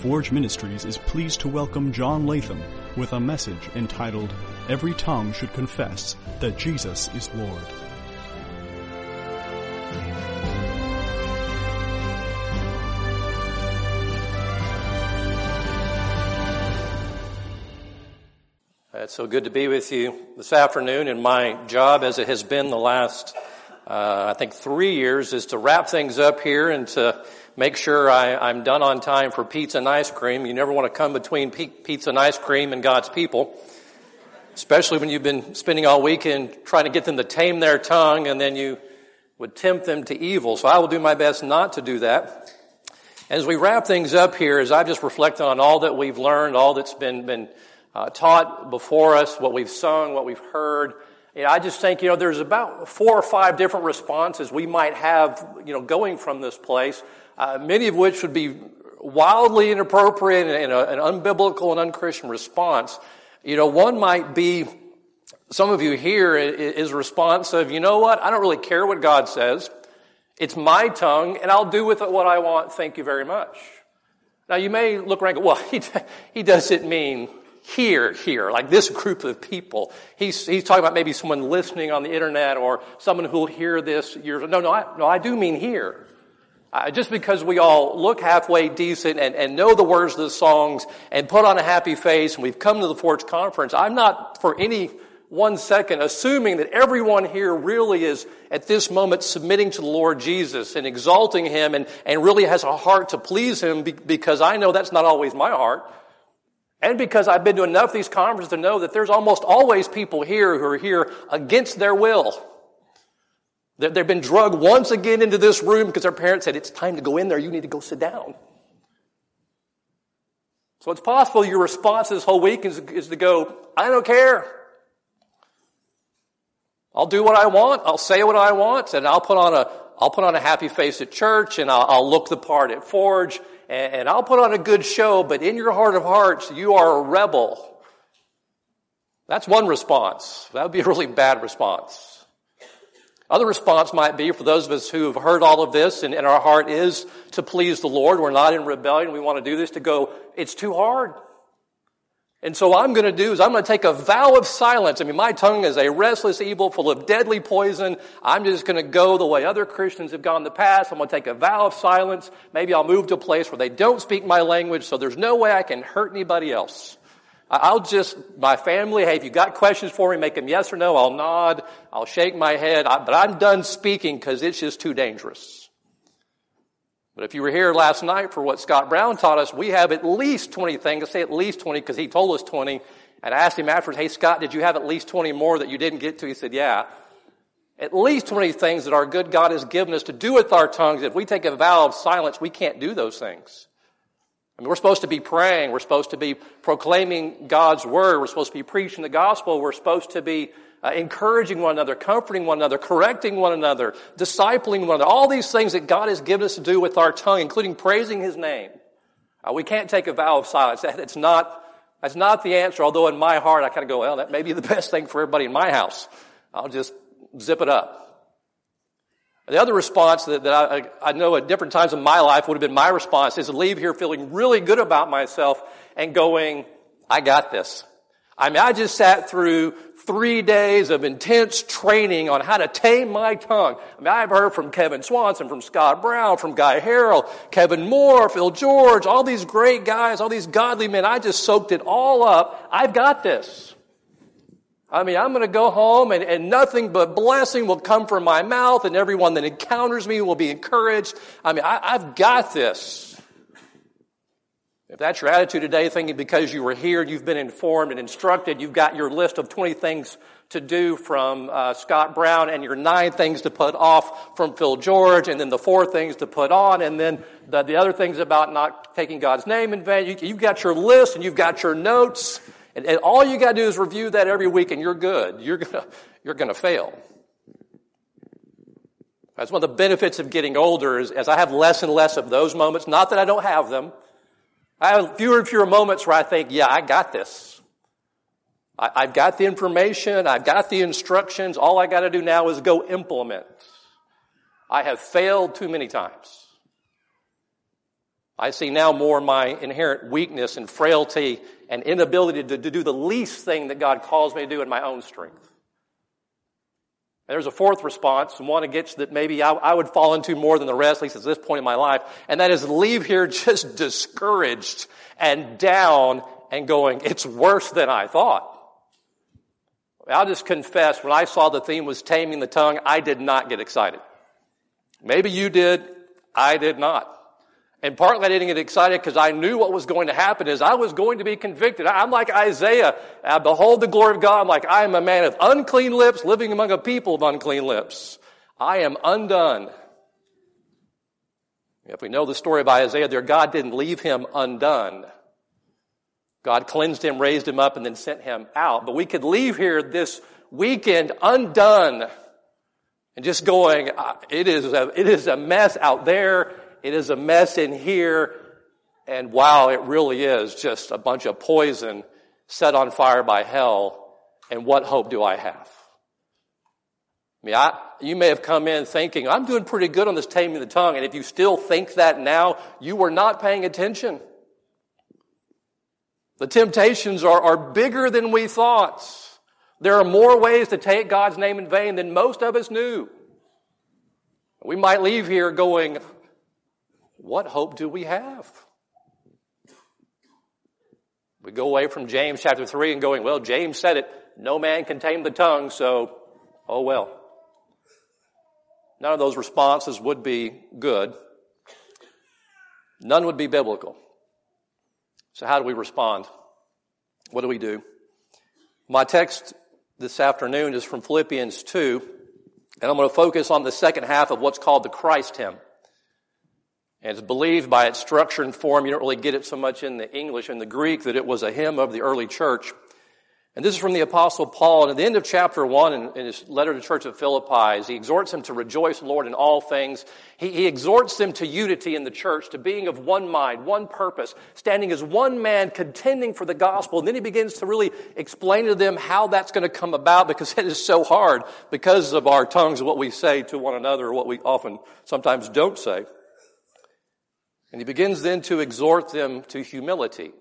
Forge Ministries is pleased to welcome John Latham with a message entitled, Every Tongue Should Confess That Jesus is Lord. It's so good to be with you this afternoon, and my job, as it has been the last, 3 years, is to wrap things up here and to make sure I'm done on time for pizza and ice cream. You never want to come between pizza and ice cream and God's people, especially when you've been spending all weekend trying to get them to tame their tongue, and then you would tempt them to evil. So I will do my best not to do that. As we wrap things up here, as I've just reflected on all that we've learned, all that's been taught before us, what we've sung, what we've heard, I just think, there's about 4 or 5 different responses we might have, going from this place, many of which would be wildly inappropriate and an unbiblical and unchristian response. One might be, some of you here is a response of, I don't really care what God says. It's my tongue, and I'll do with it what I want. Thank you very much. Now, you may look around and go, well, he doesn't mean here, like this group of people. He's talking about maybe someone listening on the internet or someone who will hear this years. No, I do mean here. Just because we all look halfway decent and know the words of the songs and put on a happy face and we've come to the Forge Conference, I'm not for any 1 second assuming that everyone here really is at this moment submitting to the Lord Jesus and exalting Him and really has a heart to please Him, because I know that's not always my heart. And because I've been to enough of these conferences to know that there's almost always people here who are here against their will. They've been drugged once again into this room because their parents said, it's time to go in there, you need to go sit down. So it's possible your response this whole week is to go, I don't care. I'll do what I want, I'll say what I want, and I'll put on a happy face at church, and I'll look the part at Forge, and I'll put on a good show, but in your heart of hearts, you are a rebel. That's one response. That would be a really bad response. Other response might be, for those of us who have heard all of this, and our heart is to please the Lord, we're not in rebellion, we want to do this, to go, it's too hard. And so what I'm going to do is I'm going to take a vow of silence. My tongue is a restless evil full of deadly poison. I'm just going to go the way other Christians have gone in the past. I'm going to take a vow of silence. Maybe I'll move to a place where they don't speak my language, so there's no way I can hurt anybody else. My family, hey, if you got questions for me, make them yes or no. I'll nod. I'll shake my head. But I'm done speaking because it's just too dangerous. But if you were here last night for what Scott Brown taught us, we have at least 20 things. I say at least 20 because he told us 20. And I asked him afterwards, hey, Scott, did you have at least 20 more that you didn't get to? He said, yeah. At least 20 things that our good God has given us to do with our tongues. If we take a vow of silence, we can't do those things. We're supposed to be praying. We're supposed to be proclaiming God's word. We're supposed to be preaching the gospel. We're supposed to be encouraging one another, comforting one another, correcting one another, discipling one another. All these things that God has given us to do with our tongue, including praising His name. We can't take a vow of silence. That's not the answer, although in my heart I kind of go, well, that may be the best thing for everybody in my house. I'll just zip it up. The other response that I know at different times in my life would have been my response is to leave here feeling really good about myself and going, I got this. I just sat through 3 days of intense training on how to tame my tongue. I've heard from Kevin Swanson, from Scott Brown, from Guy Harrell, Kevin Moore, Phil George, all these great guys, all these godly men. I just soaked it all up. I've got this. I'm going to go home and nothing but blessing will come from my mouth, and everyone that encounters me will be encouraged. I've got this. If that's your attitude today, thinking because you were here, you've been informed and instructed, you've got your list of 20 things to do from Scott Brown and your 9 things to put off from Phil George, and then the 4 things to put on, and then the other things about not taking God's name in vain. You've got your list and you've got your notes. And all you got to do is review that every week, and you're good. You're gonna fail. That's one of the benefits of getting older, is as I have less and less of those moments. Not that I don't have them. I have fewer and fewer moments where I think, yeah, I got this. I've got the information. I've got the instructions. All I got to do now is go implement. I have failed too many times. I see now more my inherent weakness and frailty and inability to do the least thing that God calls me to do in my own strength. And there's a fourth response, and one against that maybe I would fall into more than the rest, at least at this point in my life, and that is leave here just discouraged and down and going, it's worse than I thought. I'll just confess, when I saw the theme was taming the tongue, I did not get excited. Maybe you did. I did not. And partly I didn't get excited because I knew what was going to happen is I was going to be convicted. I'm like Isaiah. I behold the glory of God. I'm like, I am a man of unclean lips living among a people of unclean lips. I am undone. If we know the story of Isaiah there, God didn't leave him undone. God cleansed him, raised him up, and then sent him out. But we could leave here this weekend undone and just going, it is a mess out there. It is a mess in here. And wow, it really is just a bunch of poison set on fire by hell. And what hope do I have? I mean, you may have come in thinking, I'm doing pretty good on this taming the tongue. And if you still think that now, you were not paying attention. The temptations are bigger than we thought. There are more ways to take God's name in vain than most of us knew. We might leave here going, what hope do we have? We go away from James chapter 3 and going, well, James said it, no man can tame the tongue, so, oh well. None of those responses would be good. None would be biblical. So how do we respond? What do we do? My text this afternoon is from Philippians 2, and I'm going to focus on the second half of what's called the Christ hymn. And it's believed by its structure and form, you don't really get it so much in the English and the Greek, that it was a hymn of the early church. And this is from the Apostle Paul. And at the end of chapter 1 in his letter to the church of Philippi, he exhorts them to rejoice in the Lord in all things. He exhorts them to unity in the church, to being of one mind, one purpose, standing as one man, contending for the gospel. And then he begins to really explain to them how that's going to come about, because it is so hard because of our tongues and what we say to one another, or what we often sometimes don't say. And he begins then to exhort them to humility,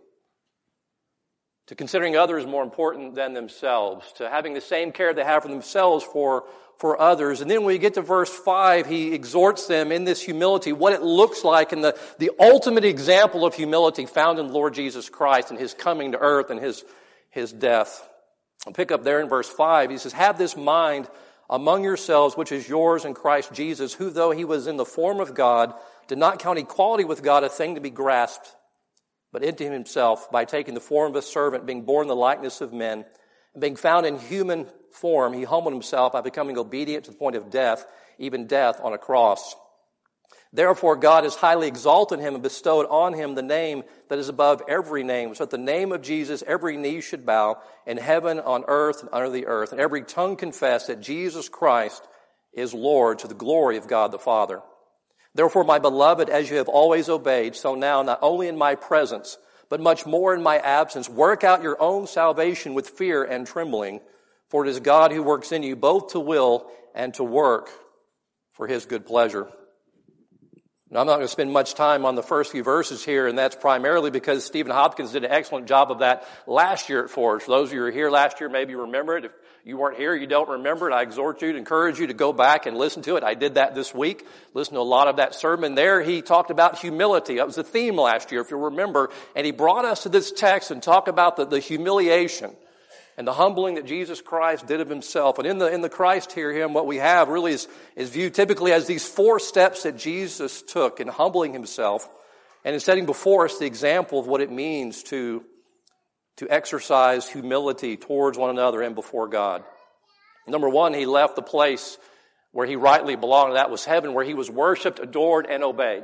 to considering others more important than themselves, to having the same care they have for themselves for others. And then when we get to verse 5, he exhorts them in this humility, what it looks like, and the ultimate example of humility found in the Lord Jesus Christ and his coming to earth and his death. I'll pick up there in verse 5. He says, have this mind among yourselves, which is yours in Christ Jesus, who though he was in the form of God, did not count equality with God a thing to be grasped, but emptied himself by taking the form of a servant, being born in the likeness of men, and being found in human form, he humbled himself by becoming obedient to the point of death, even death on a cross. Therefore God has highly exalted him and bestowed on him the name that is above every name, so at the name of Jesus every knee should bow, in heaven, on earth, and under the earth, and every tongue confess that Jesus Christ is Lord, to the glory of God the Father. Therefore, my beloved, as you have always obeyed, so now, not only in my presence, but much more in my absence, work out your own salvation with fear and trembling, for it is God who works in you both to will and to work for his good pleasure. Now, I'm not going to spend much time on the first few verses here, and that's primarily because Stephen Hopkins did an excellent job of that last year at Forge. For those of you who were here last year, maybe you remember it. If you weren't here, you don't remember it, I exhort you to encourage you to go back and listen to it. I did that this week. Listen to a lot of that sermon there. He talked about humility. That was the theme last year, if you remember. And he brought us to this text and talked about the humiliation and the humbling that Jesus Christ did of himself. And in the Christ here, what we have really is viewed typically as these 4 steps that Jesus took in humbling himself and in setting before us the example of what it means to exercise humility towards one another and before God. Number 1, he left the place where he rightly belonged, and that was heaven, where he was worshiped, adored, and obeyed.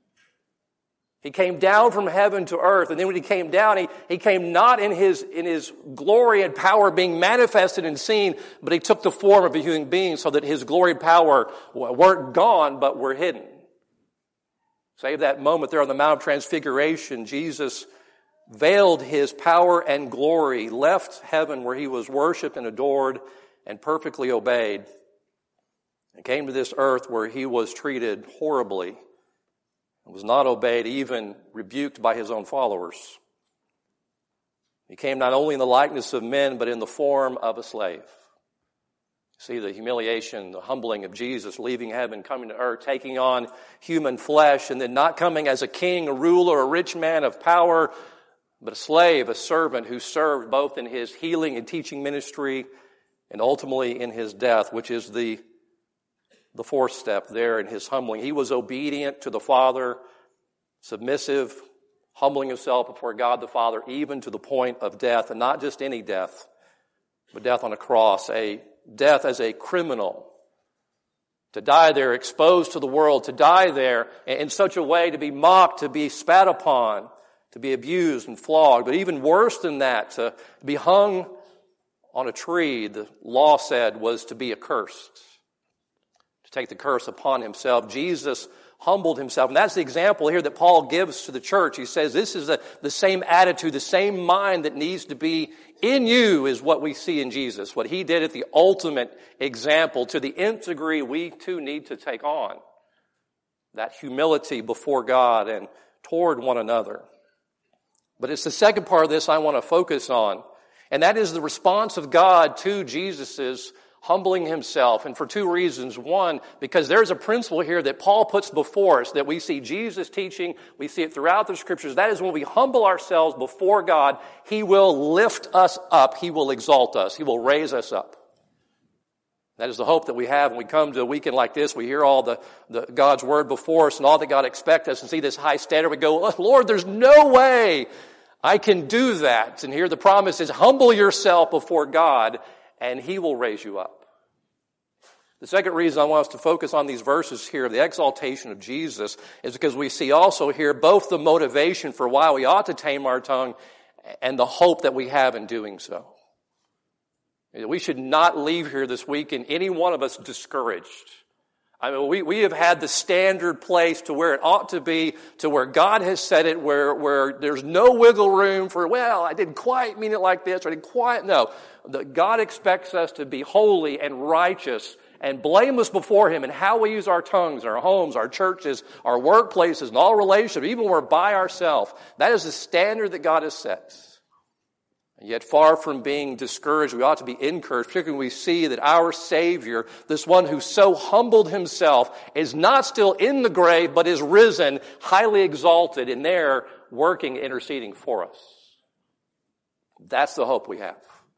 He came down from heaven to earth, and then when he came down, he came not in his glory and power being manifested and seen, but he took the form of a human being so that his glory and power weren't gone, but were hidden. Save that moment there on the Mount of Transfiguration, Jesus veiled his power and glory, left heaven where he was worshiped and adored and perfectly obeyed, and came to this earth where he was treated horribly and was not obeyed, even rebuked by his own followers. He came not only in the likeness of men, but in the form of a slave. See the humiliation, the humbling of Jesus, leaving heaven, coming to earth, taking on human flesh, and then not coming as a king, a ruler, a rich man of power, but a slave, a servant who served both in his healing and teaching ministry and ultimately in his death, which is the fourth step there in his humbling. He was obedient to the Father, submissive, humbling himself before God the Father, even to the point of death, and not just any death, but death on a cross, a death as a criminal. To die there, exposed to the world, to die there in such a way to be mocked, to be spat upon, to be abused and flogged. But even worse than that, to be hung on a tree, the law said, was to be accursed, to take the curse upon himself. Jesus humbled himself. And that's the example here that Paul gives to the church. He says this is the same attitude, the same mind that needs to be in you is what we see in Jesus. What he did at the ultimate example, to the nth degree, we too need to take on that humility before God and toward one another. But it's the second part of this I want to focus on, and that is the response of God to Jesus' humbling himself, and for two reasons. One, because there's a principle here that Paul puts before us that we see Jesus teaching, we see it throughout the Scriptures. That is, when we humble ourselves before God, he will lift us up, he will exalt us, he will raise us up. That is the hope that we have when we come to a weekend like this. We hear all the God's Word before us and all that God expects us and see this high standard. We go, oh, Lord, there's no way I can do that. And here the promise is, humble yourself before God and he will raise you up. The second reason I want us to focus on these verses here, the exaltation of Jesus, is because we see also here both the motivation for why we ought to tame our tongue and the hope that we have in doing so. We should not leave here this weekend, any one of us, discouraged. I mean, we have had the standard place to where it ought to be, to where God has said it, where there's no wiggle room for, well, I didn't quite mean it like this, or I didn't quite, no. God expects us to be holy and righteous and blameless before him in how we use our tongues, our homes, our churches, our workplaces, and all relationships, even when we're by ourselves. That is the standard that God has set. And yet, far from being discouraged, we ought to be encouraged, particularly when we see that our Savior, this one who so humbled himself, is not still in the grave, but is risen, highly exalted, and there working, interceding for us. That's the hope we have.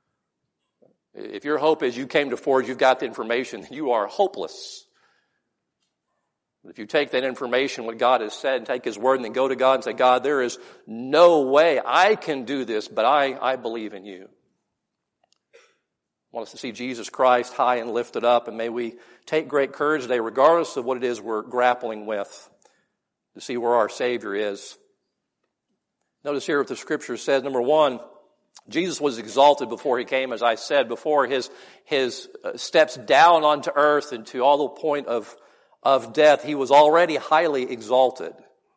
If your hope is you came to Forge, you've got the information, you are hopeless. If you take that information, what God has said, and take his word, and then go to God and say, God, there is no way I can do this, but I believe in you. I want us to see Jesus Christ high and lifted up, and may we take great courage today, regardless of what it is we're grappling with, to see where our Savior is. Notice here what the Scripture says. Number one, Jesus was exalted before he came, as I said, before his steps down onto earth and to all the point of death. He was already highly exalted.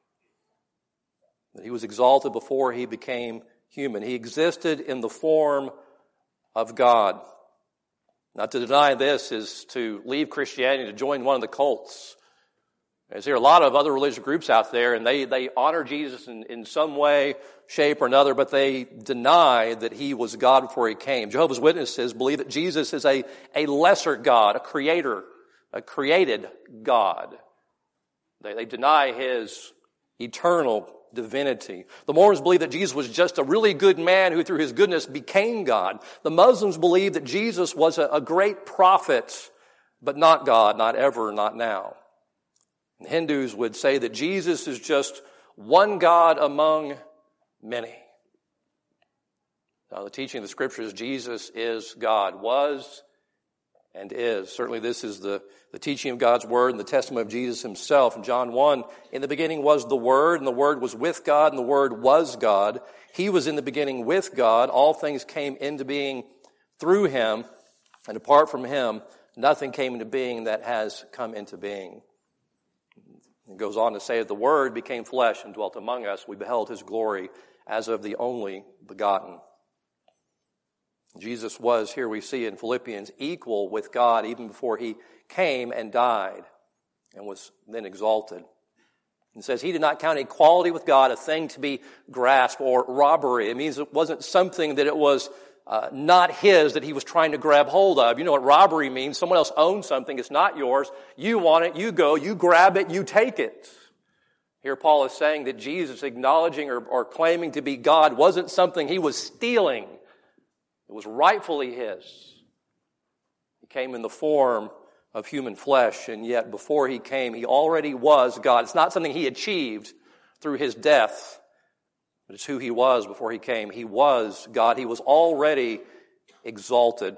He was exalted before he became human. He existed in the form of God. Now, to deny this is to leave Christianity to join one of the cults. There's here a lot of other religious groups out there, and they honor Jesus in some way, shape, or another, but they deny that he was God before he came. Jehovah's Witnesses believe that Jesus is a lesser God, a creator, a created God. They deny his eternal divinity. The Mormons believe that Jesus was just a really good man who through his goodness became God. The Muslims believe that Jesus was a great prophet, but not God, not ever, not now. The Hindus would say that Jesus is just one God among many. Now, the teaching of the Scriptures, Jesus is God, was and is. Certainly this is the teaching of God's Word and the testimony of Jesus himself. In John 1, in the beginning was the Word, and the Word was with God, and the Word was God. He was in the beginning with God. All things came into being through him, and apart from him, nothing came into being that has come into being. It goes on to say that the Word became flesh and dwelt among us. We beheld his glory as of the only begotten. Jesus was, here we see in Philippians, equal with God even before he came and died and was then exalted. It says he did not count equality with God a thing to be grasped or robbery. It means it wasn't something that it was not his that he was trying to grab hold of. You know what robbery means. Someone else owns something. It's not yours. You want it. You go. You grab it. You take it. Here Paul is saying that Jesus acknowledging or claiming to be God wasn't something he was stealing. It was rightfully his. He came in the form of human flesh, and yet before he came, he already was God. It's not something he achieved through his death, but it's who he was before he came. He was God. He was already exalted.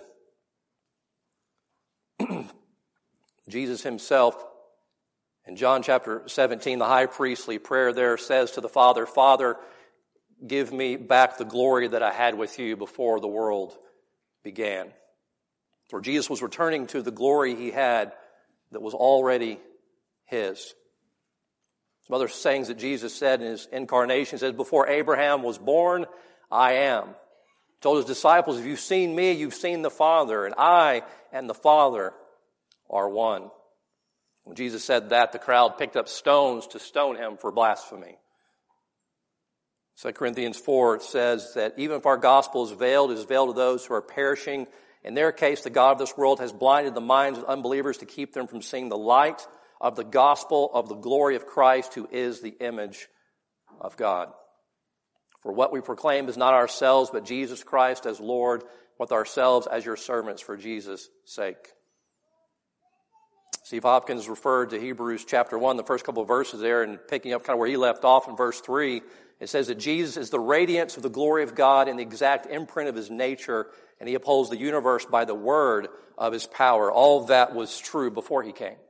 Jesus himself, in John chapter 17, the high priestly prayer there says to the Father, Father, give me back the glory that I had with you before the world began. For Jesus was returning to the glory he had that was already his. Some other sayings that Jesus said in his incarnation, he says, before Abraham was born, I am. He told his disciples, if you've seen me, you've seen the Father, and I and the Father are one. When Jesus said that, the crowd picked up stones to stone him for blasphemy. 2 Corinthians 4 says that even if our gospel is veiled, it is veiled to those who are perishing. In their case, the God of this world has blinded the minds of unbelievers to keep them from seeing the light of the gospel of the glory of Christ, who is the image of God. For what we proclaim is not ourselves, but Jesus Christ as Lord, with ourselves as your servants for Jesus' sake. Steve Hopkins referred to Hebrews chapter 1, the first couple of verses there, and picking up kind of where he left off in verse 3, it says that Jesus is the radiance of the glory of God and the exact imprint of his nature, and he upholds the universe by the word of his power. All of that was true before he came.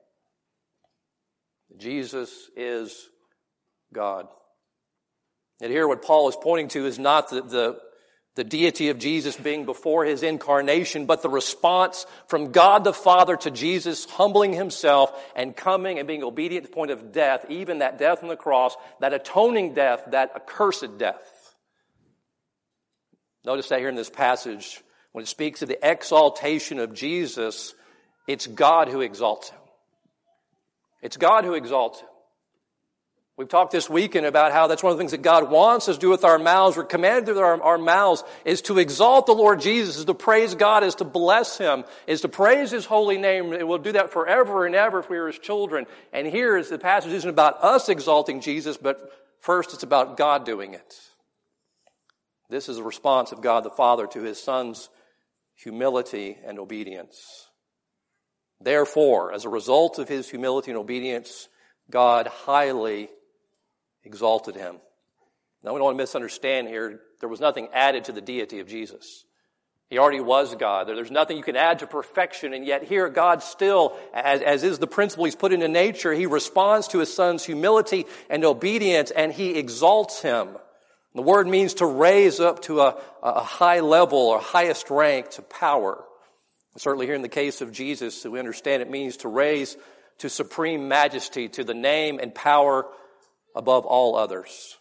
Jesus is God. And here what Paul is pointing to is not the deity of Jesus being before his incarnation, but the response from God the Father to Jesus humbling himself and coming and being obedient to the point of death, even that death on the cross, that atoning death, that accursed death. Notice that here in this passage, when it speaks of the exaltation of Jesus, it's God who exalts him. It's God who exalts him. We've talked this weekend about how that's one of the things that God wants us to do with our mouths. We're commanded with our mouths is to exalt the Lord Jesus, is to praise God, is to bless him, is to praise his holy name. And we'll do that forever and ever if we are his children. And here the passage isn't about us exalting Jesus, but first it's about God doing it. This is a response of God the Father to his Son's humility and obedience. Therefore, as a result of his humility and obedience, God highly exalted him. Now, we don't want to misunderstand here. There was nothing added to the deity of Jesus. He already was God. There's nothing you can add to perfection, and yet here God still, as is the principle he's put into nature, he responds to his Son's humility and obedience, and he exalts him. The word means to raise up to a high level or highest rank to power. Certainly here in the case of Jesus, we understand it means to raise to supreme majesty, to the name and power above all others.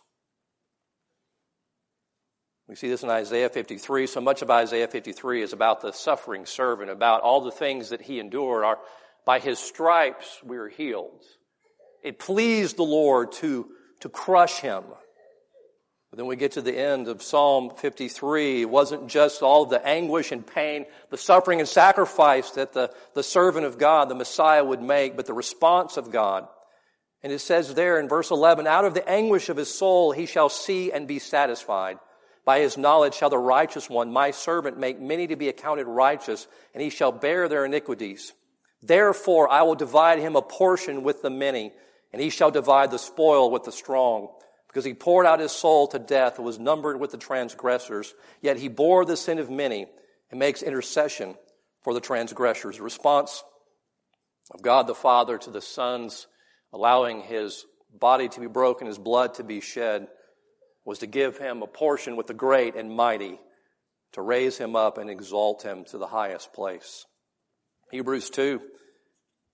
We see this in Isaiah 53. So much of Isaiah 53 is about the suffering servant, about all the things that he endured. By his stripes we are healed. It pleased the Lord to crush him. But then we get to the end of Psalm 53. It wasn't just all the anguish and pain, the suffering and sacrifice that the servant of God, the Messiah, would make, but the response of God. And it says there in verse 11, out of the anguish of his soul he shall see and be satisfied. By his knowledge shall the righteous one, my servant, make many to be accounted righteous, and he shall bear their iniquities. Therefore I will divide him a portion with the many, and he shall divide the spoil with the strong. Because he poured out his soul to death and was numbered with the transgressors, yet he bore the sin of many and makes intercession for the transgressors. The response of God the Father to the Son's allowing his body to be broken, his blood to be shed, was to give him a portion with the great and mighty, to raise him up and exalt him to the highest place. Hebrews 2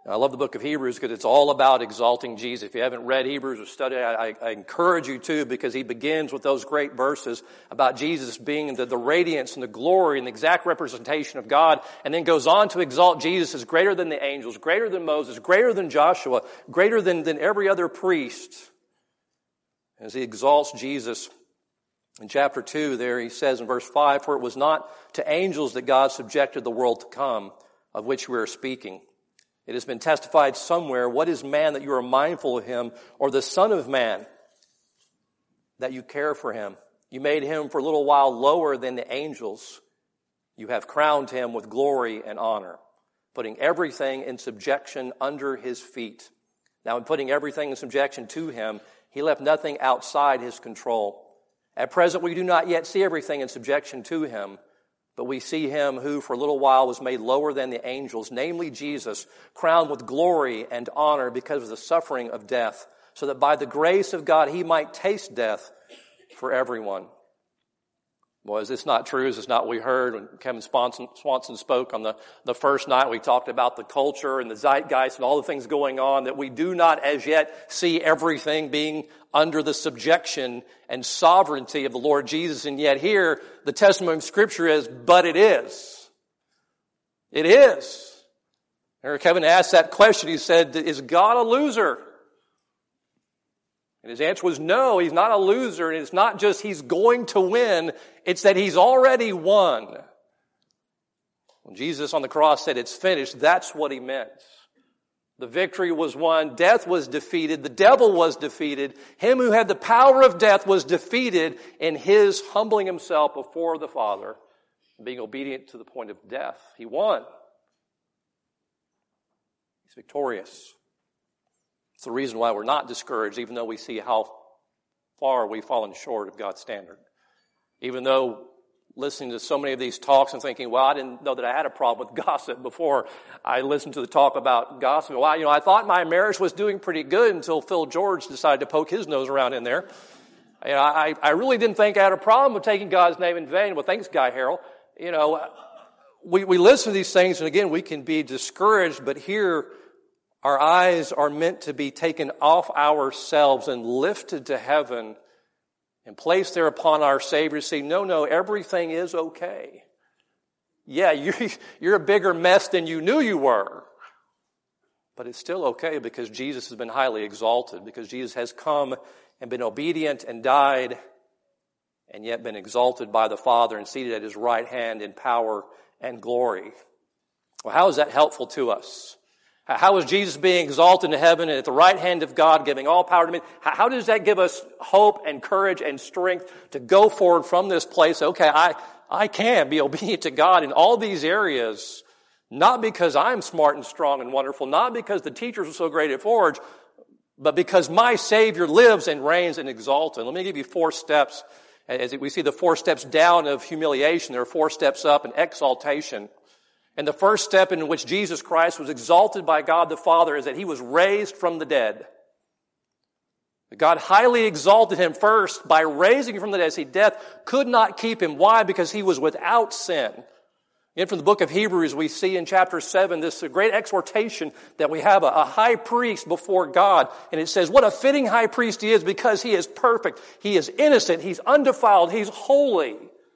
I love the book of Hebrews because it's all about exalting Jesus. If you haven't read Hebrews or studied it, I encourage you to, because he begins with those great verses about Jesus being the radiance and the glory and the exact representation of God, and then goes on to exalt Jesus as greater than the angels, greater than Moses, greater than Joshua, greater than every other priest. As he exalts Jesus in chapter 2 there, he says in verse 5, "For it was not to angels that God subjected the world to come, of which we are speaking. It has been testified somewhere, what is man that you are mindful of him, or the son of man that you care for him? You made him for a little while lower than the angels. You have crowned him with glory and honor, putting everything in subjection under his feet." Now, in putting everything in subjection to him, he left nothing outside his control. At present, we do not yet see everything in subjection to him, but we see him who for a little while was made lower than the angels, namely Jesus, crowned with glory and honor because of the suffering of death, so that by the grace of God he might taste death for everyone. Well, is this not true? Is this not what we heard when Kevin Swanson spoke on the first night? We talked about the culture and the zeitgeist and all the things going on, that we do not as yet see everything being under the subjection and sovereignty of the Lord Jesus. And yet here, the testimony of Scripture is, but it is. It is. And Kevin asked that question. He said, is God a loser? And his answer was no, he's not a loser. And it's not just he's going to win, it's that he's already won. When Jesus on the cross said it's finished, that's what he meant. The victory was won, death was defeated, the devil was defeated, him who had the power of death was defeated in his humbling himself before the Father, being obedient to the point of death. He won. He's victorious. It's the reason why we're not discouraged, even though we see how far we've fallen short of God's standard. Even though listening to so many of these talks and thinking, well, I didn't know that I had a problem with gossip before I listened to the talk about gossip. Well, I thought my marriage was doing pretty good until Phil George decided to poke his nose around in there. I really didn't think I had a problem with taking God's name in vain. Well, thanks, Guy Harrell. We listen to these things, and again, we can be discouraged, but here our eyes are meant to be taken off ourselves and lifted to heaven and placed there upon our Savior, saying, no, everything is okay. Yeah, you're a bigger mess than you knew you were. But it's still okay because Jesus has been highly exalted, because Jesus has come and been obedient and died and yet been exalted by the Father and seated at his right hand in power and glory. Well, how is that helpful to us? How is Jesus being exalted in heaven and at the right hand of God, giving all power to me? How does that give us hope and courage and strength to go forward from this place? Okay, I can be obedient to God in all these areas, not because I'm smart and strong and wonderful, not because the teachers are so great at Forge, but because my Savior lives and reigns and exalted. Let me give you 4 steps. As we see the 4 steps down of humiliation, there are 4 steps up in exaltation. And the first step in which Jesus Christ was exalted by God the Father is that he was raised from the dead. God highly exalted him first by raising him from the dead. See, death could not keep him. Why? Because he was without sin. And from the book of Hebrews, we see in chapter 7 this great exhortation that we have a high priest before God. And it says, what a fitting high priest he is, because he is perfect, he is innocent, he's undefiled, he's holy.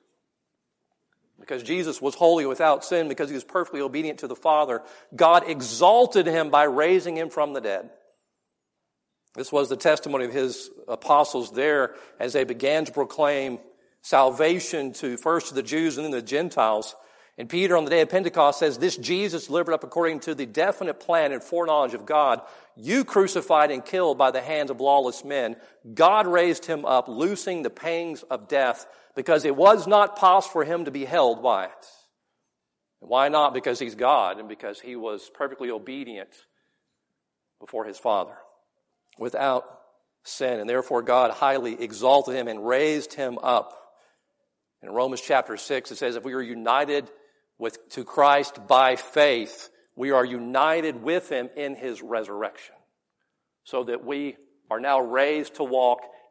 Because Jesus was holy without sin, because he was perfectly obedient to the Father, God exalted him by raising him from the dead. This was the testimony of his apostles there as they began to proclaim salvation first to the Jews and then the Gentiles. And Peter on the day of Pentecost says, this Jesus delivered up according to the definite plan and foreknowledge of God, you crucified and killed by the hands of lawless men. God raised him up, loosing the pangs of death, because it was not possible for him to be held by it. And why not? Because he's God and because he was perfectly obedient before his Father, without sin. And therefore God highly exalted him and raised him up. In Romans chapter 6, it says, if we are united to Christ by faith, we are united with him in his resurrection, so that we are now raised to walk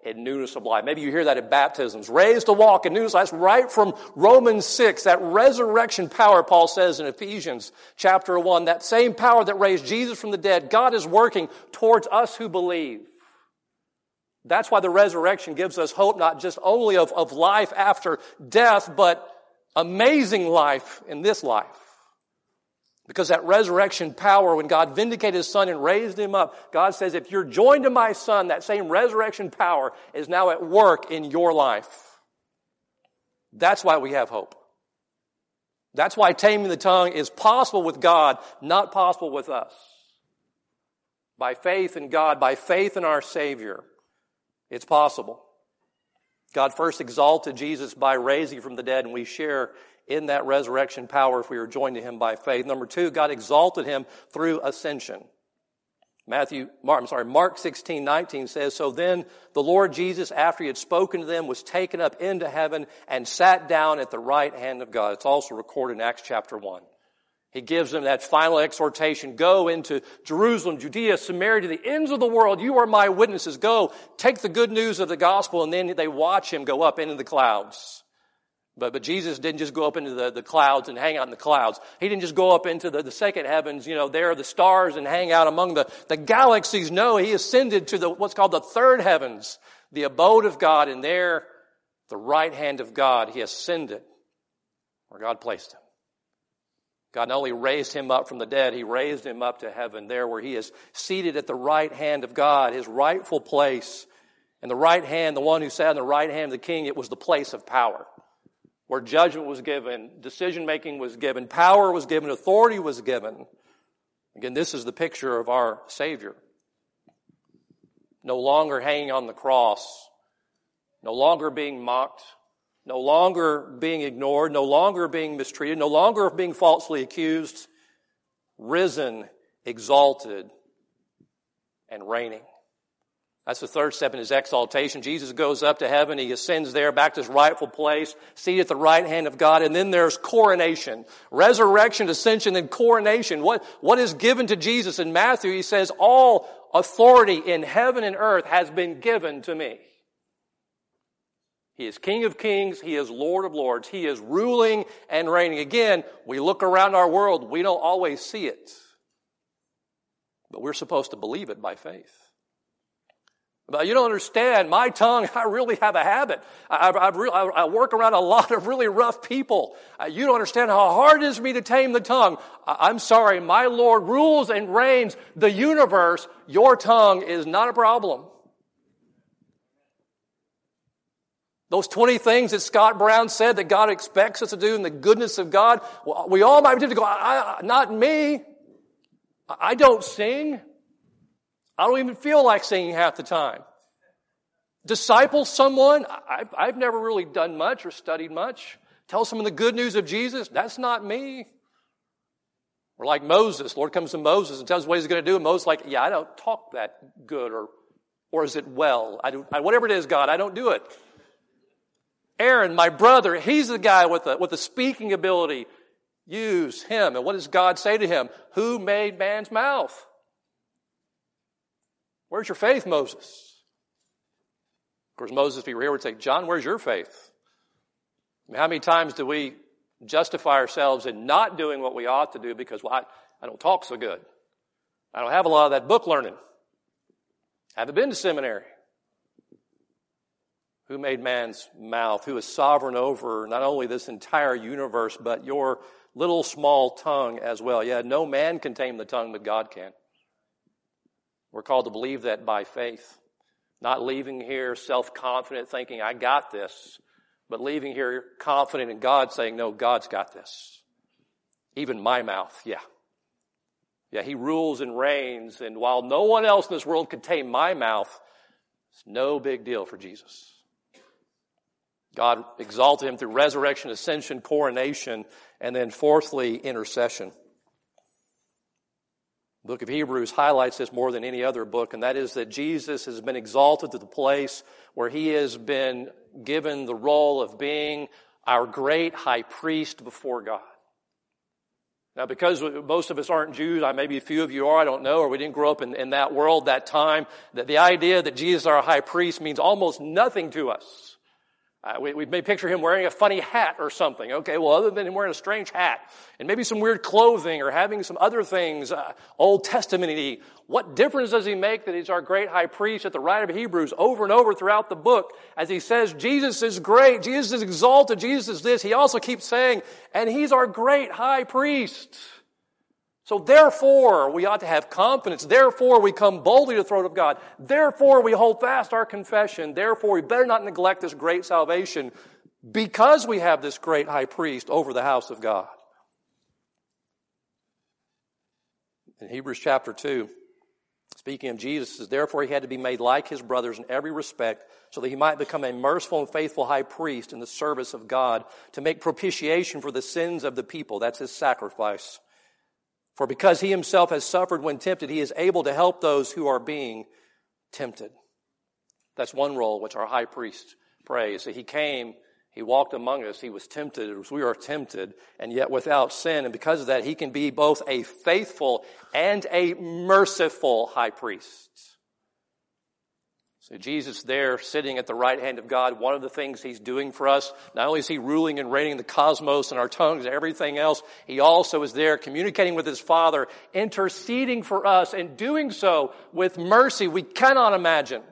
in newness of life. Maybe you hear that at baptisms. Raised to walk in newness of life. That's right from Romans 6. That resurrection power, Paul says in Ephesians chapter 1, that same power that raised Jesus from the dead, God is working towards us who believe. That's why the resurrection gives us hope, not just only of life after death, but amazing life in this life. Because that resurrection power, when God vindicated His Son and raised Him up, God says, if you're joined to my Son, that same resurrection power is now at work in your life. That's why we have hope. That's why taming the tongue is possible with God, not possible with us. By faith in God, by faith in our Savior, it's possible. God first exalted Jesus by raising Him from the dead, and we share in that resurrection power if we are joined to Him by faith. Number two, God exalted Him through ascension. Mark 16:19 says, so then the Lord Jesus, after He had spoken to them, was taken up into heaven and sat down at the right hand of God. It's also recorded in Acts chapter 1. He gives them that final exhortation, go into Jerusalem, Judea, Samaria, to the ends of the world. You are my witnesses. Go, take the good news of the gospel, and then they watch Him go up into the clouds. But Jesus didn't just go up into the clouds and hang out in the clouds. He didn't just go up into the second heavens, there are the stars and hang out among the galaxies. No, He ascended to what's called the third heavens, the abode of God, and there, the right hand of God, He ascended where God placed Him. God not only raised Him up from the dead, He raised Him up to heaven, there where He is seated at the right hand of God, His rightful place. And the right hand, the one who sat on the right hand of the King, it was the place of power, where judgment was given, decision-making was given, power was given, authority was given. Again, this is the picture of our Savior. No longer hanging on the cross, no longer being mocked, no longer being ignored, no longer being mistreated, no longer being falsely accused, risen, exalted, and reigning. That's the third step in His exaltation. Jesus goes up to heaven. He ascends there back to His rightful place, seated at the right hand of God. And then there's coronation. Resurrection, ascension, and coronation. What is given to Jesus? In Matthew, He says, all authority in heaven and earth has been given to me. He is King of kings. He is Lord of lords. He is ruling and reigning. Again, we look around our world. We don't always see it. But we're supposed to believe it by faith. But you don't understand. My tongue, I really have a habit. I work around a lot of really rough people. You don't understand how hard it is for me to tame the tongue. I'm sorry. My Lord rules and reigns the universe. Your tongue is not a problem. Those 20 things that Scott Brown said that God expects us to do in the goodness of God, well, we all might be tempted to go, not me. I don't sing. I don't even feel like singing half the time. Disciple someone, I've never really done much or studied much. Tell someone the good news of Jesus, that's not me. We're like Moses. Lord comes to Moses and tells him what He's going to do, and Moses is like, yeah, I don't talk that good, or is it well? Whatever it is, God, I don't do it. Aaron, my brother, he's the guy with the speaking ability. Use him. And what does God say to him? Who made man's mouth? Where's your faith, Moses? Of course, Moses, if he were here, would say, John, where's your faith? I mean, how many times do we justify ourselves in not doing what we ought to do because, well, I don't talk so good. I don't have a lot of that book learning. I haven't been to seminary. Who made man's mouth? Who is sovereign over not only this entire universe, but your little small tongue as well? Yeah, no man can tame the tongue, but God can. We're called to believe that by faith. Not leaving here self-confident thinking, I got this. But leaving here confident in God saying, no, God's got this. Even my mouth, yeah. Yeah, He rules and reigns. And while no one else in this world could tame my mouth, it's no big deal for Jesus. God exalted Him through resurrection, ascension, coronation, and then fourthly, intercession. The book of Hebrews highlights this more than any other book, and that is that Jesus has been exalted to the place where He has been given the role of being our great high priest before God. Now, because most of us aren't Jews, maybe a few of you are, I don't know, or we didn't grow up in that world, that time, that the idea that Jesus is our high priest means almost nothing to us. We may picture him wearing a funny hat or something. Okay, well, other than him wearing a strange hat and maybe some weird clothing or having some other things, Old Testament-y, what difference does he make that he's our great high priest at the writer of Hebrews over and over throughout the book as he says, Jesus is great, Jesus is exalted, Jesus is this. He also keeps saying, and he's our great high priest. So therefore, we ought to have confidence. Therefore, we come boldly to the throne of God. Therefore, we hold fast our confession. Therefore, we better not neglect this great salvation because we have this great high priest over the house of God. In Hebrews chapter 2, speaking of Jesus, says, therefore he had to be made like his brothers in every respect so that he might become a merciful and faithful high priest in the service of God to make propitiation for the sins of the people. That's his sacrifice. For because he himself has suffered when tempted, he is able to help those who are being tempted. That's one role which our high priest prays. So he came, he walked among us, he was tempted as we are tempted, and yet without sin. And because of that, he can be both a faithful and a merciful high priest. So Jesus there sitting at the right hand of God, one of the things he's doing for us, not only is he ruling and reigning the cosmos and our tongues and everything else, he also is there communicating with his Father, interceding for us and doing so with mercy we cannot imagine.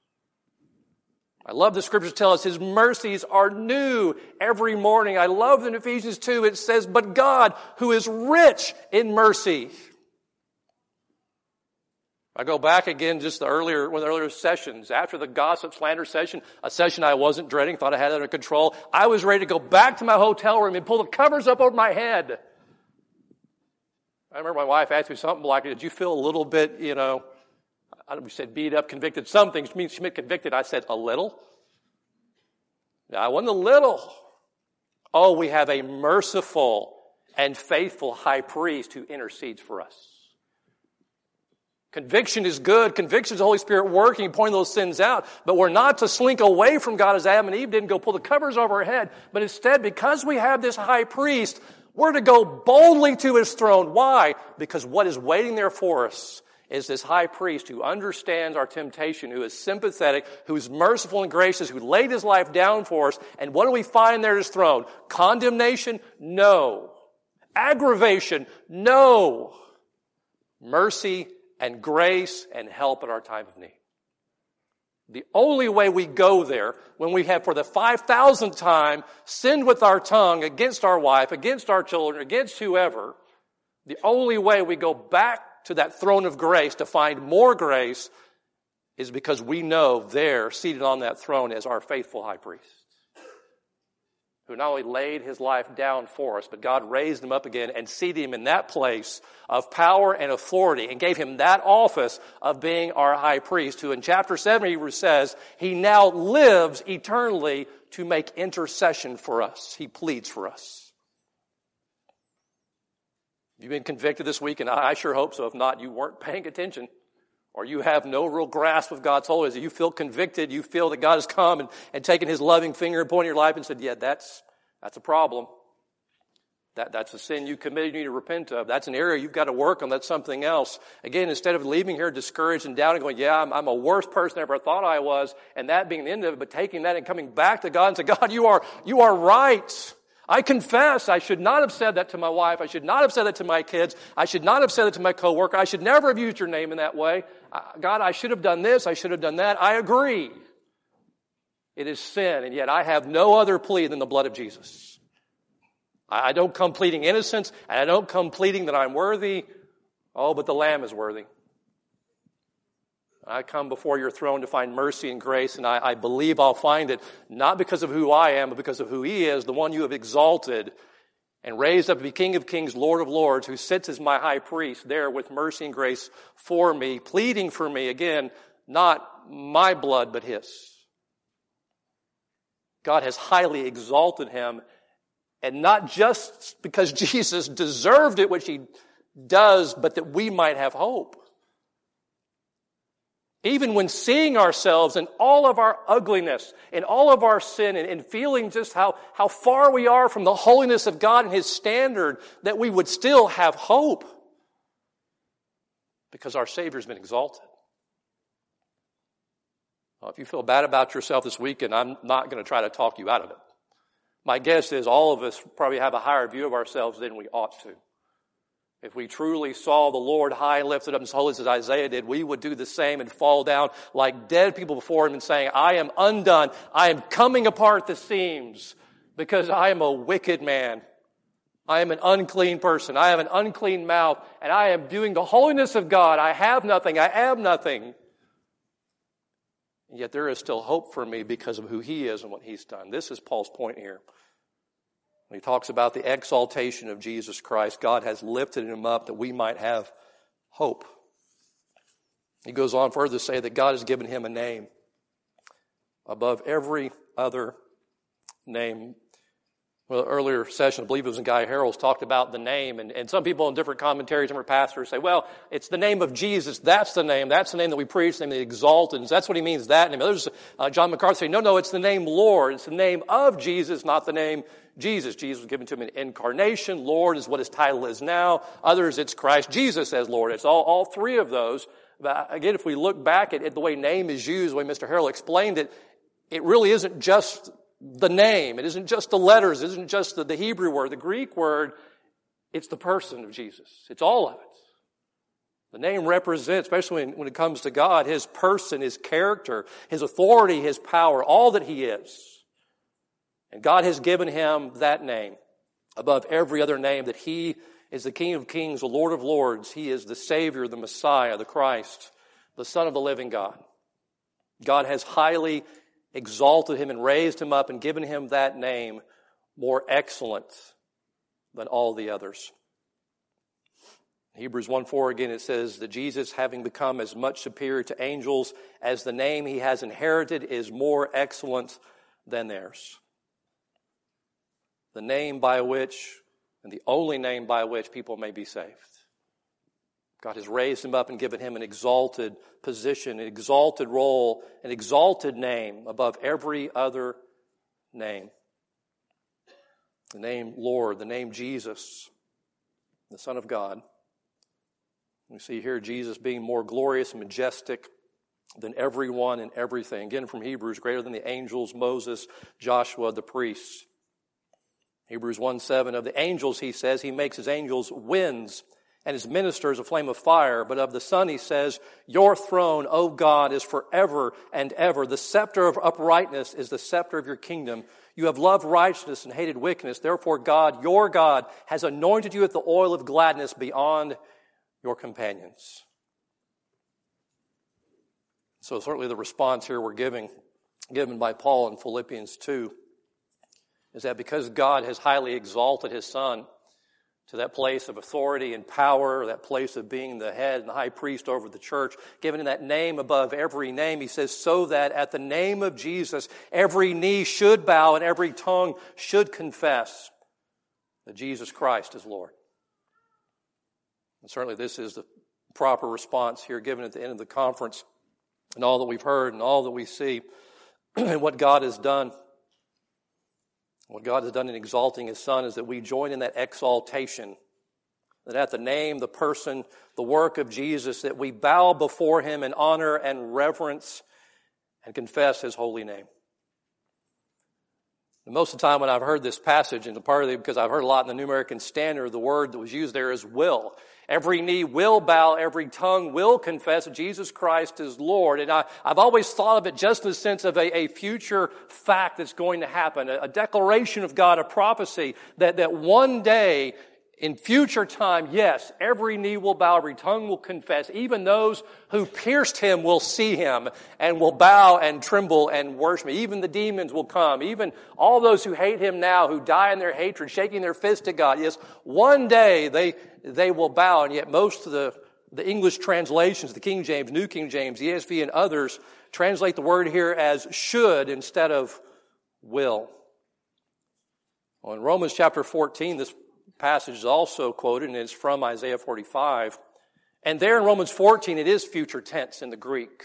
I love the scriptures tell us his mercies are new every morning. I love in Ephesians 2 it says, but God who is rich in mercy. I go back again just one of the earlier sessions, after the gossip slander session, a session I wasn't dreading, thought I had it under control. I was ready to go back to my hotel room and pull the covers up over my head. I remember my wife asked me something like, did you feel a little bit, I don't know, we said beat up, convicted, something. She meant convicted. I said, a little? No, I wasn't a little. Oh, we have a merciful and faithful high priest who intercedes for us. Conviction is good. Conviction is the Holy Spirit working, pointing those sins out. But we're not to slink away from God as Adam and Eve did and go pull the covers over our head. But instead, because we have this high priest, we're to go boldly to his throne. Why? Because what is waiting there for us is this high priest who understands our temptation, who is sympathetic, who is merciful and gracious, who laid his life down for us. And what do we find there at his throne? Condemnation? No. Aggravation? No. Mercy and grace and help in our time of need. The only way we go there when we have for the 5,000th time sinned with our tongue against our wife, against our children, against whoever, the only way we go back to that throne of grace to find more grace is because we know there, seated on that throne, is our faithful high priest, who not only laid his life down for us, but God raised him up again and seated him in that place of power and authority and gave him that office of being our high priest, who in chapter 7 Hebrews says, he now lives eternally to make intercession for us. He pleads for us. You've been convicted this week, and I sure hope so. If not, you weren't paying attention, or you have no real grasp of God's holiness. You feel convicted. You feel that God has come and taken his loving finger and pointed your life and said, yeah, that's a problem. That's a sin you committed, you need to repent of. That's an area you've got to work on. That's something else. Again, instead of leaving here discouraged and down and going, yeah, I'm a worse person than I ever thought I was, and that being the end of it, but taking that and coming back to God and say, God, you are right. I confess I should not have said that to my wife. I should not have said that to my kids. I should not have said it to my coworker. I should never have used your name in that way. God, I should have done this. I should have done that. I agree. It is sin, and yet I have no other plea than the blood of Jesus. I don't come pleading innocence, and I don't come pleading that I'm worthy. Oh, but the Lamb is worthy. I come before your throne to find mercy and grace, and I believe I'll find it not because of who I am, but because of who he is, the one you have exalted and raised up to be King of Kings, Lord of Lords, who sits as my high priest there with mercy and grace for me, pleading for me, again, not my blood, but his. God has highly exalted him, and not just because Jesus deserved it, which he does, but that we might have hope. Even when seeing ourselves in all of our ugliness, in all of our sin, and feeling just how far we are from the holiness of God and His standard, that we would still have hope because our Savior's been exalted. Well, if you feel bad about yourself this weekend, I'm not going to try to talk you out of it. My guess is all of us probably have a higher view of ourselves than we ought to. If we truly saw the Lord high and lifted up as holy as Isaiah did, we would do the same and fall down like dead people before Him and saying, I am undone. I am coming apart the seams because I am a wicked man. I am an unclean person. I have an unclean mouth, and I am doing the holiness of God. I have nothing. I am nothing. And yet there is still hope for me because of who He is and what He's done. This is Paul's point here. When he talks about the exaltation of Jesus Christ, God has lifted Him up that we might have hope. He goes on further to say that God has given Him a name above every other name. Well, earlier session, I believe it was in Guy Harrell's, talked about the name, and some people in different commentaries, different pastors say, well, it's the name of Jesus, that's the name that we preach, the name of the exalted, that's what he means, that name. Others, John MacArthur say, no, it's the name Lord, it's the name of Jesus, not the name Jesus. Jesus was given to Him in incarnation, Lord is what His title is now, others it's Christ Jesus as Lord. It's all three of those. But again, if we look back at the way name is used, the way Mr. Harrell explained it, it really isn't just the name. It isn't just the letters. It isn't just the Hebrew word, the Greek word. It's the person of Jesus. It's all of it. The name represents, especially when it comes to God, His person, His character, His authority, His power, all that He is. And God has given Him that name above every other name, that He is the King of Kings, the Lord of Lords. He is the Savior, the Messiah, the Christ, the Son of the living God. God has highly exalted Him and raised Him up and given Him that name, more excellent than all the others. Hebrews 1:4 again, it says that Jesus, having become as much superior to angels as the name He has inherited is more excellent than theirs. The name by which, and the only name by which people may be saved. God has raised Him up and given Him an exalted position, an exalted role, an exalted name above every other name. The name Lord, the name Jesus, the Son of God. We see here Jesus being more glorious and majestic than everyone and everything. Again, from Hebrews, greater than the angels, Moses, Joshua, the priests. Hebrews 1:7, of the angels, he says, He makes His angels winds and His ministers a flame of fire. But of the Son, He says, Your throne, O God, is forever and ever. The scepter of uprightness is the scepter of Your kingdom. You have loved righteousness and hated wickedness. Therefore, God, your God, has anointed you with the oil of gladness beyond your companions. So certainly the response here we're given by Paul in Philippians 2 is that because God has highly exalted His Son to that place of authority and power, that place of being the head and the high priest over the church, given Him that name above every name, He says, so that at the name of Jesus, every knee should bow and every tongue should confess that Jesus Christ is Lord. And certainly this is the proper response here given at the end of the conference, and all that we've heard and all that we see and what God has done. What God has done in exalting His Son is that we join in that exaltation, that at the name, the person, the work of Jesus, that we bow before Him in honor and reverence and confess His holy name. And most of the time when I've heard this passage, and partly because I've heard a lot in the New American Standard, the word that was used there is will. Every knee will bow, every tongue will confess that Jesus Christ is Lord. And I've always thought of it just in the sense of a future fact that's going to happen, a declaration of God, a prophecy that one day in future time, yes, every knee will bow, every tongue will confess. Even those who pierced Him will see Him and will bow and tremble and worship Him. Even the demons will come. Even all those who hate Him now, who die in their hatred, shaking their fist at God. Yes, one day they will bow. And yet most of the English translations, the King James, New King James, the ESV, and others translate the word here as should instead of will. Well, in Romans chapter 14, this passage is also quoted, and it's from Isaiah 45. And there in Romans 14, it is future tense in the Greek.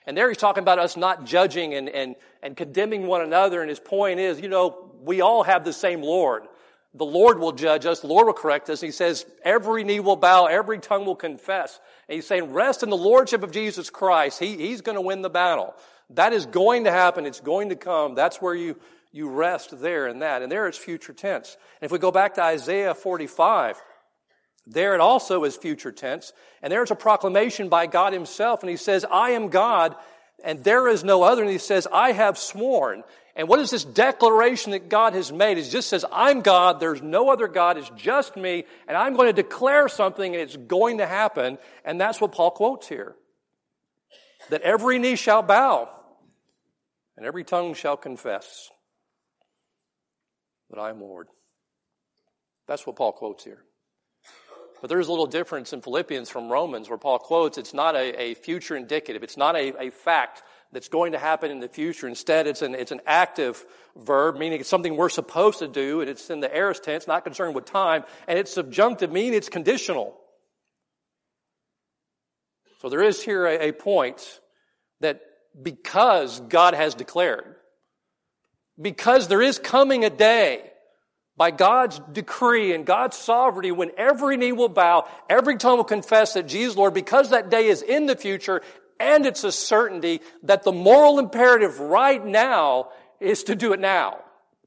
And there he's talking about us not judging and condemning one another. And his point is, we all have the same Lord. The Lord will judge us. The Lord will correct us. He says, every knee will bow, every tongue will confess. And he's saying, rest in the lordship of Jesus Christ. He's going to win the battle. That is going to happen. It's going to come. That's where you rest there in that. And there it's future tense. And if we go back to Isaiah 45, there it also is future tense. And there's a proclamation by God himself. And he says, I am God, and there is no other. And he says, I have sworn. And what is this declaration that God has made? It just says, I'm God, there's no other God, it's just me, and I'm going to declare something, and it's going to happen. And that's what Paul quotes here. That every knee shall bow, and every tongue shall confess that I am Lord. That's what Paul quotes here. But there's a little difference in Philippians from Romans, where Paul quotes, it's not a future indicative, it's not a fact that's going to happen in the future. Instead, it's an active verb, meaning it's something we're supposed to do, and it's in the aorist tense, not concerned with time, and it's subjunctive, meaning it's conditional. So there is here a point that because God has declared, because there is coming a day by God's decree and God's sovereignty when every knee will bow, every tongue will confess that Jesus Lord, because that day is in the future, and it's a certainty that the moral imperative right now is to do it now.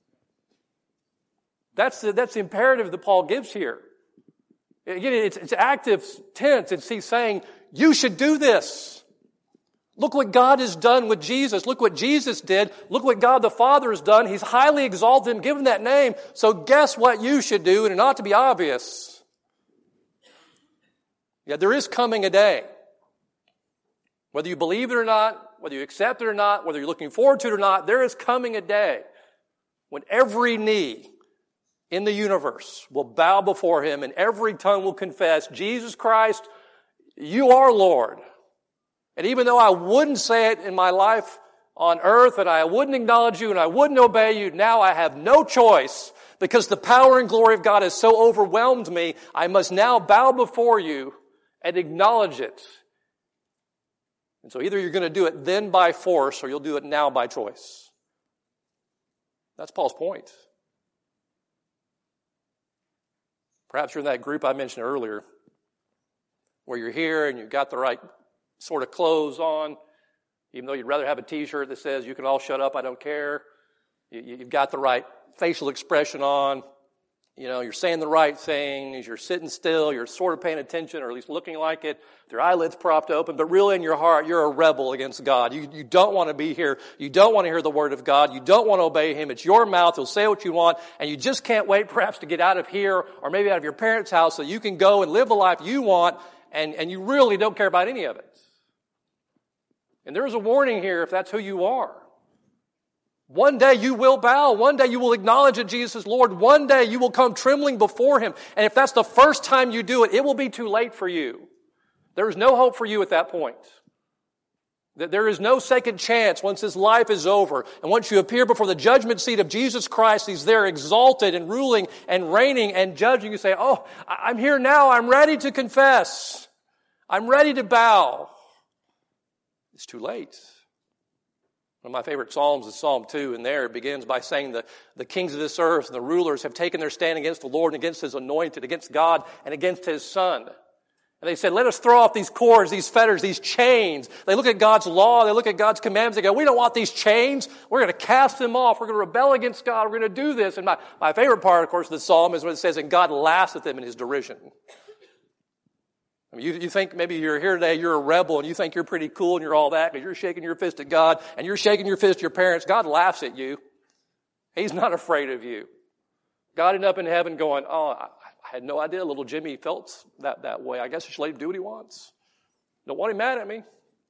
That's the imperative that Paul gives here. Again, it's active tense. He's saying, you should do this. Look what God has done with Jesus. Look what Jesus did. Look what God the Father has done. He's highly exalted him, given that name. So guess what you should do, and it ought to be obvious. Yeah, there is coming a day. Whether you believe it or not, whether you accept it or not, whether you're looking forward to it or not, there is coming a day when every knee in the universe will bow before him and every tongue will confess, Jesus Christ, you are Lord. And even though I wouldn't say it in my life on earth and I wouldn't acknowledge you and I wouldn't obey you, now I have no choice because the power and glory of God has so overwhelmed me, I must now bow before you and acknowledge it. And so either you're going to do it then by force or you'll do it now by choice. That's Paul's point. Perhaps you're in that group I mentioned earlier where you're here and you've got the right sort of clothes on, even though you'd rather have a t-shirt that says, you can all shut up, I don't care. You've got the right facial expression on. You're saying the right things, you're sitting still, you're sort of paying attention, or at least looking like it, with your eyelids propped open, but really in your heart, you're a rebel against God. You don't want to be here. You don't want to hear the word of God. You don't want to obey him. It's your mouth. He'll say what you want, and you just can't wait perhaps to get out of here, or maybe out of your parents' house, so you can go and live the life you want, and you really don't care about any of it. And there's a warning here if that's who you are. One day you will bow. One day you will acknowledge that Jesus is Lord. One day you will come trembling before him. And if that's the first time you do it, it will be too late for you. There is no hope for you at that point. There is no second chance once this life is over. And once you appear before the judgment seat of Jesus Christ, he's there exalted and ruling and reigning and judging. You say, oh, I'm here now. I'm ready to confess. I'm ready to bow. It's too late. One of my favorite psalms is Psalm 2, and there it begins by saying the kings of this earth and the rulers have taken their stand against the Lord and against his anointed, against God and against his Son. And they said, let us throw off these cords, these fetters, these chains. They look at God's law, they look at God's commandments, they go, we don't want these chains. We're going to cast them off. We're going to rebel against God. We're going to do this. And my favorite part, of course, of the psalm is when it says, and God laughs at them in his derision. I mean, you think maybe you're here today, you're a rebel, and you think you're pretty cool and you're all that because you're shaking your fist at God and you're shaking your fist at your parents. God laughs at you. He's not afraid of you. God ended up in heaven going, oh, I had no idea little Jimmy felt that way. I guess I should let him do what he wants. Don't want him mad at me.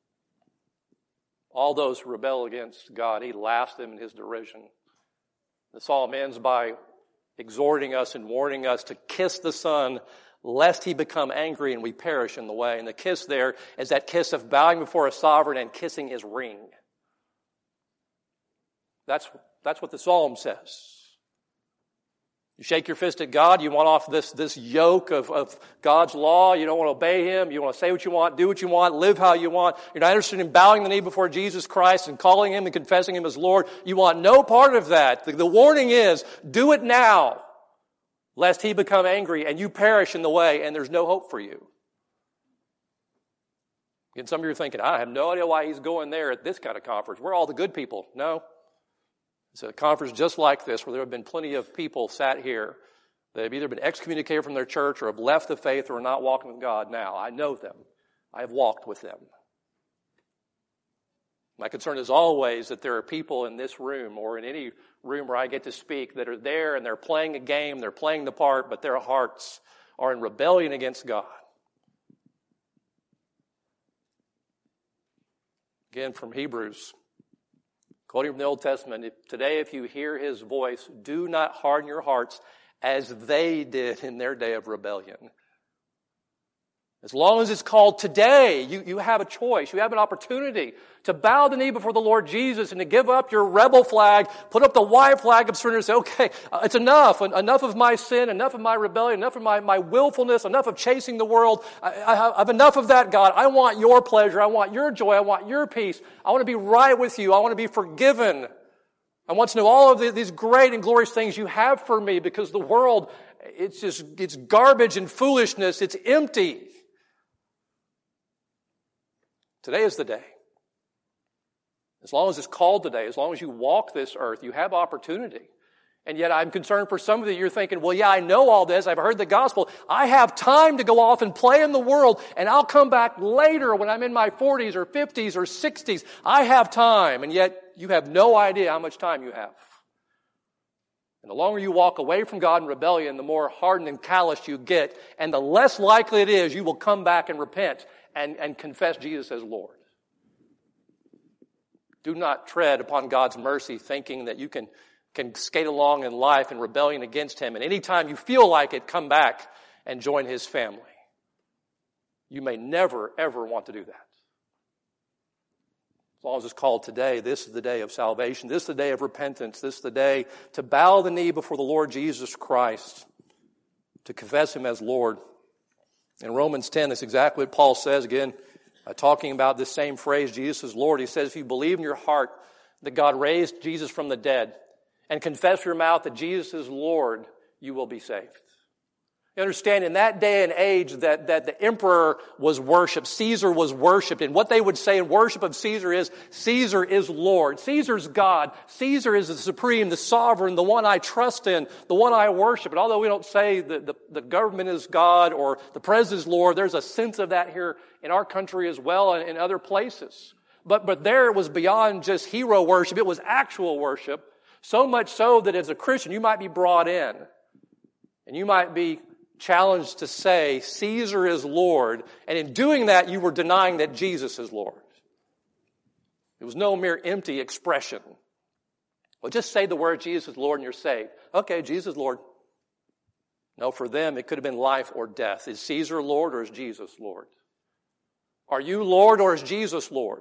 All those who rebel against God, he laughs them in his derision. The psalm ends by exhorting us and warning us to kiss the Son lest he become angry and we perish in the way. And the kiss there is that kiss of bowing before a sovereign and kissing his ring. That's what the psalm says. You shake your fist at God. You want off this yoke of God's law. You don't want to obey Him. You want to say what you want, do what you want, live how you want. You're not interested in bowing the knee before Jesus Christ and calling Him and confessing Him as Lord. You want no part of that. The warning is, do it now, lest He become angry and you perish in the way and there's no hope for you. And some of you are thinking, I have no idea why he's going there at this kind of conference. We're all the good people. No. It's a conference just like this where there have been plenty of people sat here that have either been excommunicated from their church or have left the faith or are not walking with God now. I know them. I have walked with them. My concern is always that there are people in this room or in any room where I get to speak that are there and they're playing a game, they're playing the part, but their hearts are in rebellion against God. Again, from Hebrews, quoting from the Old Testament, today if you hear His voice, do not harden your hearts as they did in their day of rebellion. As long as it's called today, you have a choice. You have an opportunity to bow the knee before the Lord Jesus and to give up your rebel flag, put up the white flag of surrender and say, okay, it's enough. Enough of my sin, enough of my rebellion, enough of my willfulness, enough of chasing the world. I have enough of that, God. I want your pleasure. I want your joy. I want your peace. I want to be right with you. I want to be forgiven. I want to know all of these great and glorious things you have for me because the world, it's garbage and foolishness. It's empty. Today is the day. As long as it's called today, as long as you walk this earth, you have opportunity. And yet I'm concerned for some of you, you're thinking, well, yeah, I know all this. I've heard the gospel. I have time to go off and play in the world, and I'll come back later when I'm in my 40s or 50s or 60s. I have time. And yet you have no idea how much time you have. And the longer you walk away from God in rebellion, the more hardened and calloused you get, and the less likely it is you will come back and repent and confess Jesus as Lord. Do not tread upon God's mercy thinking that you can skate along in life in rebellion against Him. And anytime you feel like it, come back and join His family. You may never, ever want to do that. As long as it's called today, this is the day of salvation. This is the day of repentance. This is the day to bow the knee before the Lord Jesus Christ, to confess Him as Lord. In Romans 10, that's exactly what Paul says, again, talking about this same phrase, Jesus is Lord. He says, if you believe in your heart that God raised Jesus from the dead and confess with your mouth that Jesus is Lord, you will be saved. You understand, in that day and age that the emperor was worshipped, Caesar was worshipped, and what they would say in worship of Caesar is Lord. Caesar's God. Caesar is the supreme, the sovereign, the one I trust in, the one I worship. And although we don't say that the government is God or the president is Lord, there's a sense of that here in our country as well and in other places. But there it was beyond just hero worship. It was actual worship. So much so that as a Christian, you might be brought in and you might be challenged to say, Caesar is Lord, and in doing that, you were denying that Jesus is Lord. It was no mere empty expression. Well, just say the word Jesus is Lord and you're saved. Okay, Jesus is Lord. No, for them, it could have been life or death. Is Caesar Lord or is Jesus Lord? Are you Lord or is Jesus Lord?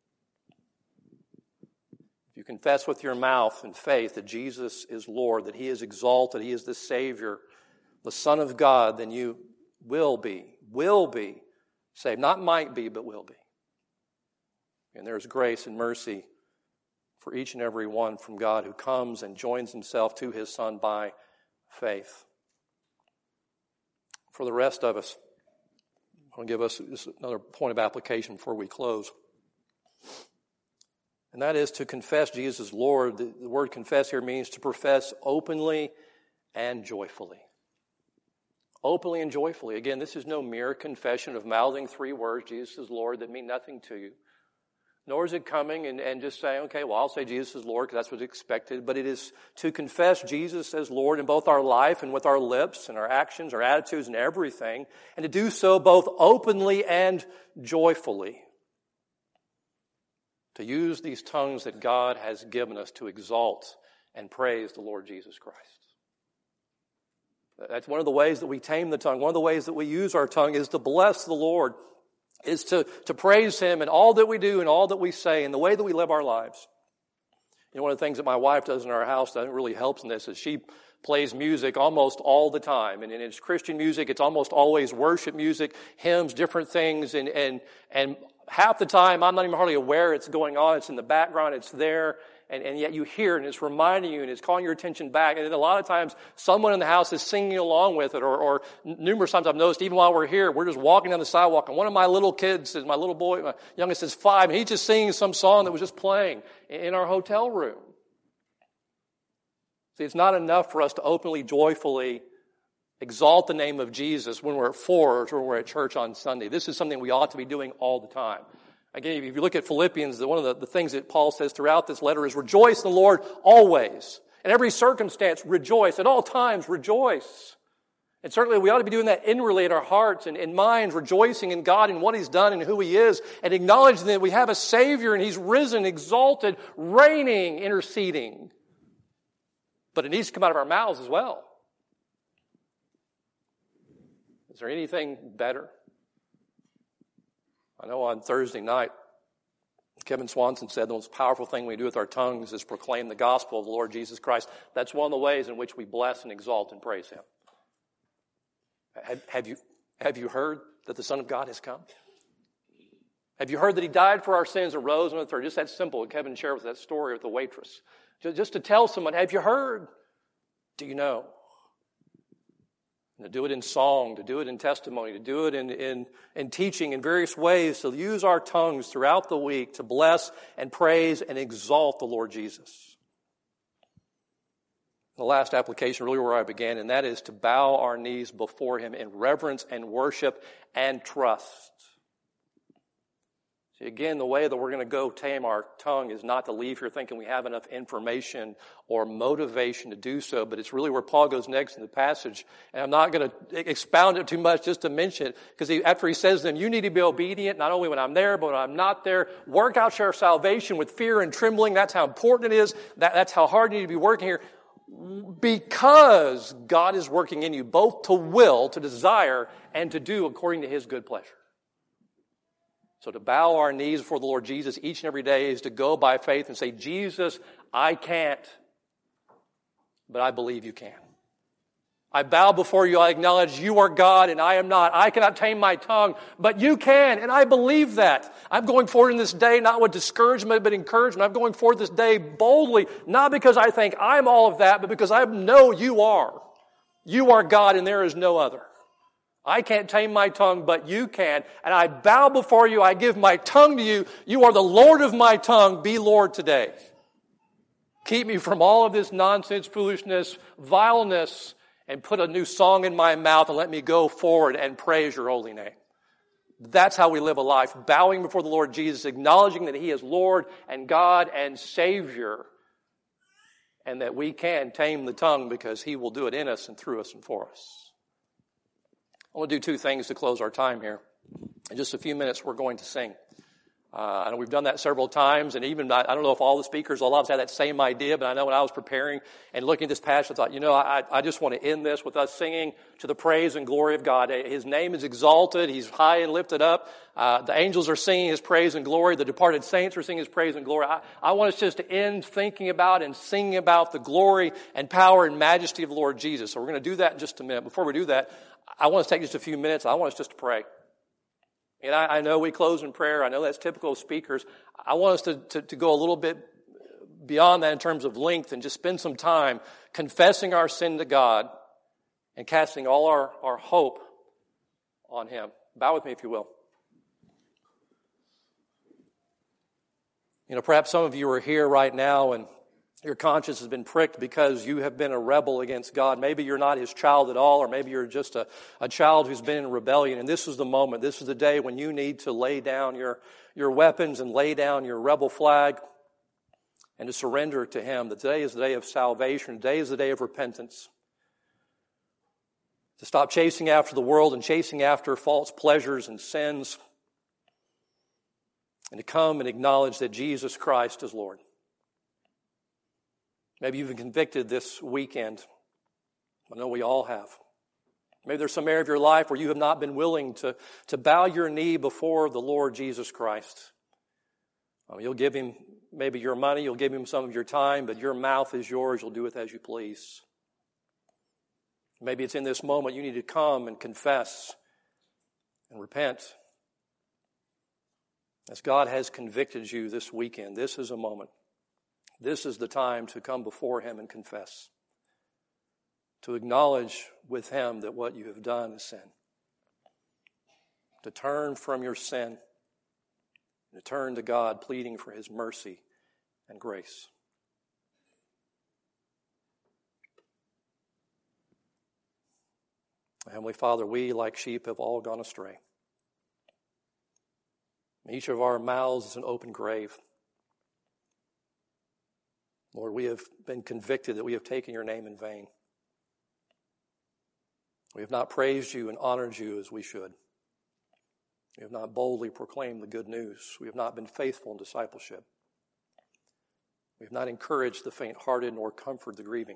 If you confess with your mouth and faith that Jesus is Lord, that He is exalted, He is the Savior, the Son of God, then you will be saved. Not might be, but will be. And there's grace and mercy for each and every one from God who comes and joins himself to His Son by faith. For the rest of us, I want to give us just another point of application before we close. And that is to confess Jesus as Lord. The word confess here means to profess openly and joyfully. Openly and joyfully. Again, this is no mere confession of mouthing three words, Jesus is Lord, that mean nothing to you. Nor is it coming and just saying, okay, well, I'll say Jesus is Lord because that's what's expected. But it is to confess Jesus as Lord in both our life and with our lips and our actions, our attitudes and everything. And to do so both openly and joyfully. To use these tongues that God has given us to exalt and praise the Lord Jesus Christ. That's one of the ways that we tame the tongue. One of the ways that we use our tongue is to bless the Lord, is to praise Him in all that we do and all that we say and the way that we live our lives. You know, one of the things that my wife does in our house that really helps in this is she plays music almost all the time. And it's Christian music. It's almost always worship music, hymns, different things. And half the time, I'm not even hardly aware it's going on. It's in the background. It's there. And yet you hear it, and it's reminding you, and it's calling your attention back. And then a lot of times, someone in the house is singing along with it, or numerous times I've noticed, even while we're here, we're just walking down the sidewalk, and one of my little kids, my little boy, my youngest is 5, and he's just singing some song that was just playing in our hotel room. See, it's not enough for us to openly, joyfully exalt the name of Jesus when we're at Forge or when we're at church on Sunday. This is something we ought to be doing all the time. Again, if you look at Philippians, one of the things that Paul says throughout this letter is rejoice in the Lord always. In every circumstance, rejoice. At all times, rejoice. And certainly we ought to be doing that inwardly in our hearts and minds, rejoicing in God and what He's done and who He is, and acknowledging that we have a Savior and He's risen, exalted, reigning, interceding. But it needs to come out of our mouths as well. Is there anything better? I know on Thursday night, Kevin Swanson said the most powerful thing we do with our tongues is proclaim the gospel of the Lord Jesus Christ. That's one of the ways in which we bless and exalt and praise Him. Have you heard that the Son of God has come? Have you heard that He died for our sins and rose on the third? Just that simple. Kevin shared with that story with the waitress. Just to tell someone, have you heard? Do you know? To do it in song, to do it in testimony, to do it in teaching in various ways, to use our tongues throughout the week to bless and praise and exalt the Lord Jesus. The last application, really where I began, and that is to bow our knees before Him in reverence and worship and trust. See, again, the way that we're going to go tame our tongue is not to leave here thinking we have enough information or motivation to do so, but it's really where Paul goes next in the passage. And I'm not going to expound it too much, just to mention it, because after he says to them, you need to be obedient, not only when I'm there, but when I'm not there. Work out your salvation with fear and trembling. That's how important it is. That's how hard you need to be working here. Because God is working in you, both to will, to desire, and to do according to His good pleasure. So to bow our knees before the Lord Jesus each and every day is to go by faith and say, Jesus, I can't, but I believe you can. I bow before you. I acknowledge you are God and I am not. I cannot tame my tongue, but you can, and I believe that. I'm going forward in this day not with discouragement, but encouragement. I'm going forward this day boldly, not because I think I'm all of that, but because I know you are. You are God and there is no other. I can't tame my tongue, but you can. And I bow before you. I give my tongue to you. You are the Lord of my tongue. Be Lord today. Keep me from all of this nonsense, foolishness, vileness, and put a new song in my mouth and let me go forward and praise your holy name. That's how we live a life, bowing before the Lord Jesus, acknowledging that He is Lord and God and Savior, and that we can tame the tongue because He will do it in us and through us and for us. I want to do two things to close our time here. In just a few minutes, we're going to sing. I know we've done that several times, and even, I don't know if all the speakers will have that same idea, but I know when I was preparing and looking at this passage, I thought, I just want to end this with us singing to the praise and glory of God. His name is exalted. He's high and lifted up. The angels are singing His praise and glory. The departed saints are singing His praise and glory. I want us just to end thinking about and singing about the glory and power and majesty of the Lord Jesus. So we're going to do that in just a minute. Before we do that, I want us to take just a few minutes. I want us just to pray. And I know we close in prayer. I know that's typical of speakers. I want us to go a little bit beyond that in terms of length and just spend some time confessing our sin to God and casting all our hope on Him. Bow with me if you will. Perhaps some of you are here right now and your conscience has been pricked because you have been a rebel against God. Maybe you're not His child at all, or maybe you're just a child who's been in rebellion. And this is the moment, this is the day when you need to lay down your weapons and lay down your rebel flag and to surrender to Him. That today is the day of salvation. Today is the day of repentance. To stop chasing after the world and chasing after false pleasures and sins. And to come and acknowledge that Jesus Christ is Lord. Maybe you've been convicted this weekend. I know we all have. Maybe there's some area of your life where you have not been willing to bow your knee before the Lord Jesus Christ. You'll give Him maybe your money, you'll give Him some of your time, but your mouth is yours. You'll do with as you please. Maybe it's in this moment you need to come and confess and repent. As God has convicted you this weekend, this is a moment. This is the time to come before Him and confess. To acknowledge with Him that what you have done is sin. To turn from your sin. And to turn to God, pleading for His mercy and grace. Heavenly Father, we, like sheep, have all gone astray. Each of our mouths is an open grave. Lord, we have been convicted that we have taken your name in vain. We have not praised you and honored you as we should. We have not boldly proclaimed the good news. We have not been faithful in discipleship. We have not encouraged the faint-hearted nor comforted the grieving.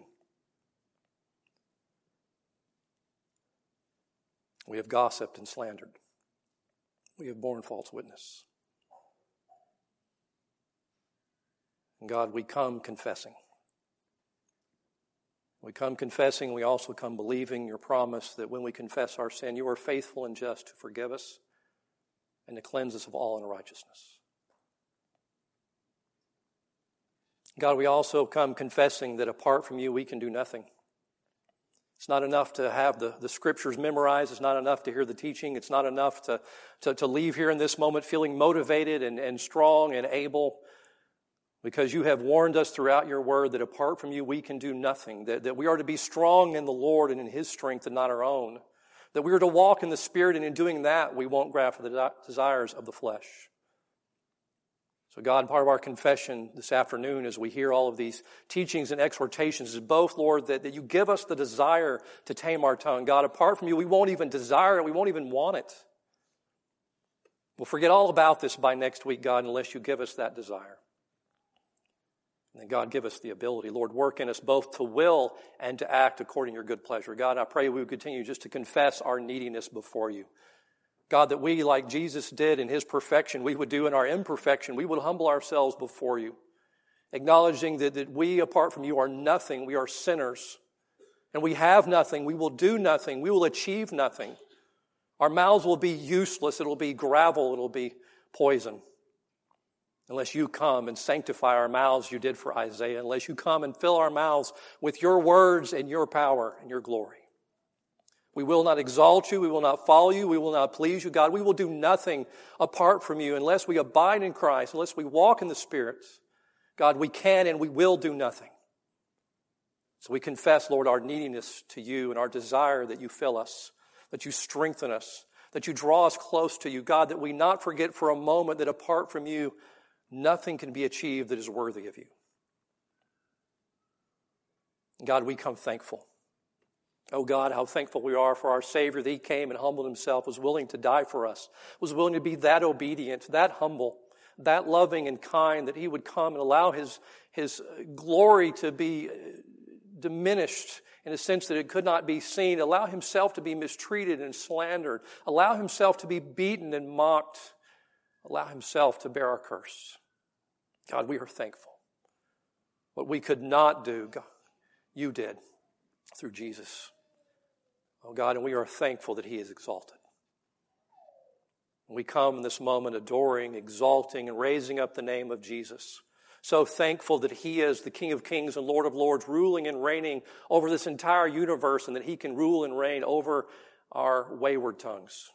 We have gossiped and slandered. We have borne false witness. And God, we come confessing. We come confessing, we also come believing your promise that when we confess our sin, you are faithful and just to forgive us and to cleanse us of all unrighteousness. God, we also come confessing that apart from you, we can do nothing. It's not enough to have the scriptures memorized. It's not enough to hear the teaching. It's not enough to leave here in this moment feeling motivated and strong and able, because you have warned us throughout your word that apart from you we can do nothing, that we are to be strong in the Lord and in His strength and not our own, that we are to walk in the Spirit, and in doing that we won't graft the desires of the flesh. So God, part of our confession this afternoon as we hear all of these teachings and exhortations is both, Lord, that you give us the desire to tame our tongue. God, apart from you, we won't even desire it. We won't even want it. We'll forget all about this by next week, God, unless you give us that desire. And then, God, give us the ability. Lord, work in us both to will and to act according to your good pleasure. God, I pray we would continue just to confess our neediness before you. God, that we, like Jesus did in His perfection, we would do in our imperfection. We would humble ourselves before you, acknowledging that we, apart from you, are nothing. We are sinners. And we have nothing. We will do nothing. We will achieve nothing. Our mouths will be useless. It'll be gravel. It'll be poison. Unless you come and sanctify our mouths, you did for Isaiah. Unless you come and fill our mouths with your words and your power and your glory. We will not exalt you. We will not follow you. We will not please you. God, we will do nothing apart from you unless we abide in Christ, unless we walk in the Spirit. God, we can and we will do nothing. So we confess, Lord, our neediness to you and our desire that you fill us, that you strengthen us, that you draw us close to you. God, that we not forget for a moment that apart from you, nothing can be achieved that is worthy of you. God, we come thankful. Oh God, how thankful we are for our Savior that He came and humbled Himself, was willing to die for us, was willing to be that obedient, that humble, that loving and kind, that He would come and allow His glory to be diminished in a sense that it could not be seen, allow Himself to be mistreated and slandered, allow Himself to be beaten and mocked, allow Himself to bear our curse. God, we are thankful. What we could not do, God, you did through Jesus. Oh God, and we are thankful that He is exalted. We come in this moment adoring, exalting, and raising up the name of Jesus. So thankful that He is the King of Kings and Lord of Lords, ruling and reigning over this entire universe, and that He can rule and reign over our wayward tongues.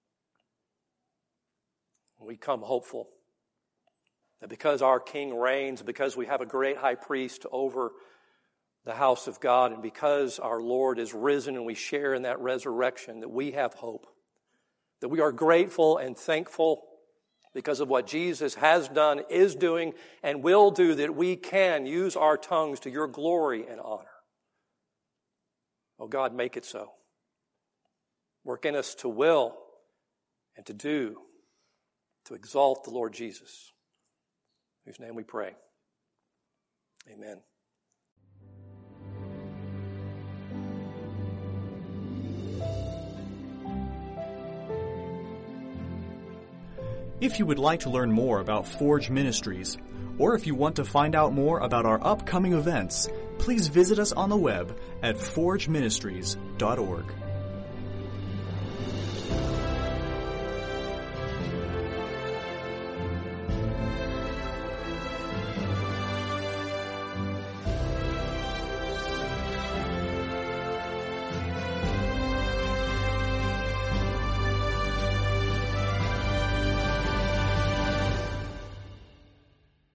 We come hopeful that because our King reigns, because we have a great high priest over the house of God, and because our Lord is risen and we share in that resurrection, that we have hope. That we are grateful and thankful because of what Jesus has done, is doing, and will do, that we can use our tongues to your glory and honor. Oh God, make it so. Work in us to will and to do, to exalt the Lord Jesus, in whose name we pray. Amen. If you would like to learn more about Forge Ministries, or if you want to find out more about our upcoming events, please visit us on the web at forgeministries.org.